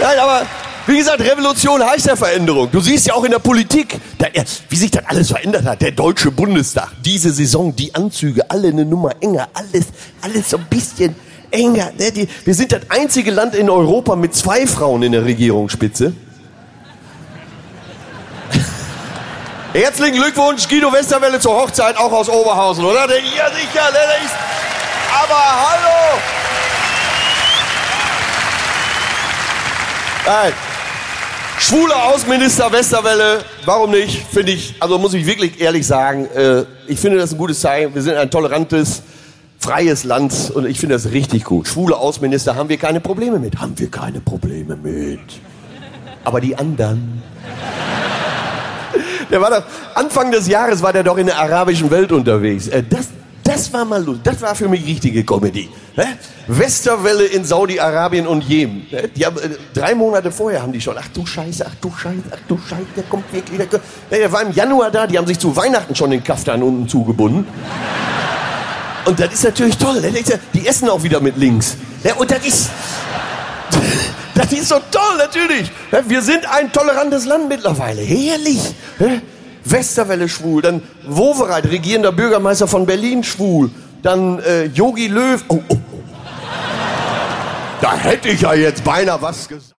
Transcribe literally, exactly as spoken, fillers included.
Nein, aber wie gesagt, Revolution heißt ja Veränderung. Du siehst ja auch in der Politik, da, wie sich das alles verändert hat. Der Deutsche Bundestag, diese Saison, die Anzüge, alle eine Nummer enger, alles, alles so ein bisschen enger. Ne? Die, wir sind das einzige Land in Europa mit zwei Frauen in der Regierungsspitze. Herzlichen Glückwunsch, Guido Westerwelle zur Hochzeit, auch aus Oberhausen, oder? Der, ja, sicher, der ist... Aber hallo! Nein. Schwuler Außenminister Westerwelle, warum nicht? Finde ich, also muss ich wirklich ehrlich sagen, äh, ich finde das ein gutes Zeichen. Wir sind ein tolerantes, freies Land und ich finde das richtig gut. Schwule Außenminister haben wir keine Probleme mit. Haben wir keine Probleme mit. Aber die anderen... Der war doch, Anfang des Jahres war der doch in der arabischen Welt unterwegs. Äh, das, das war mal lustig. Das war für mich richtige Comedy. Ne? Westerwelle in Saudi-Arabien und Jemen. Ne? Die haben, äh, drei Monate vorher haben die schon, ach du Scheiße, ach du Scheiße, ach du Scheiße, der kommt wirklich. Der, kommt. Der war im Januar da, die haben sich zu Weihnachten schon den Kaftan unten zugebunden. Und das ist natürlich toll. Ne? Die essen auch wieder mit links. Ne? Und das ist... Das ist so toll, natürlich. Wir sind ein tolerantes Land mittlerweile. Herrlich. Westerwelle schwul, dann Wowereit, regierender Bürgermeister von Berlin schwul, dann Jogi äh, Löw. Oh, oh, oh. Da hätte ich ja jetzt beinahe was gesagt.